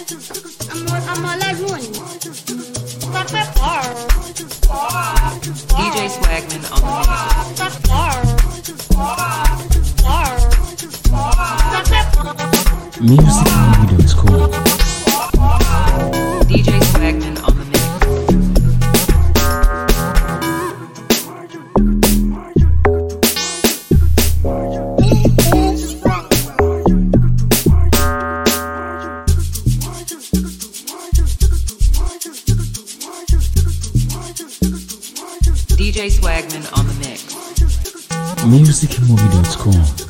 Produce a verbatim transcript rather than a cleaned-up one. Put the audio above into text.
I'm a la June. D J Swagman on the mix. Music Movie dot com. D J Swagman on the mix. D J Swagman on the mix. Music Movie dot com.